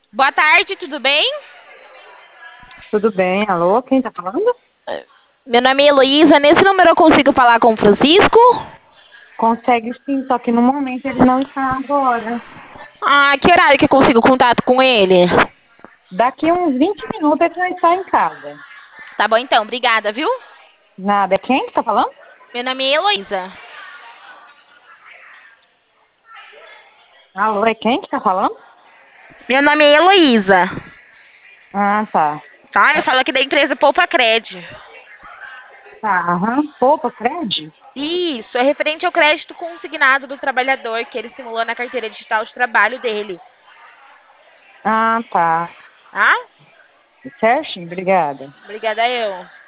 Boa tarde, tudo bem? Tudo bem? Alô, quem tá falando? Meu nome é Heloísa. Nesse número eu consigo falar com o Francisco? Consegue sim, só que no momento ele não está agora. Ah, que horário que eu consigo contato com ele? Daqui uns 20 minutos ele vai estar em casa. Tá bom então, obrigada, viu? Nada, é quem que tá falando? Meu nome é Heloísa. Alô, é quem que tá falando? Meu nome é Heloísa. Ah, tá. Tá, eu falo aqui da empresa Poupa Cred. Tá, aham. Poupa, crédito? Isso, é referente ao crédito consignado do trabalhador que ele simulou na carteira digital de trabalho dele. Ah, tá. Tá? Certinho, obrigada. Obrigada eu.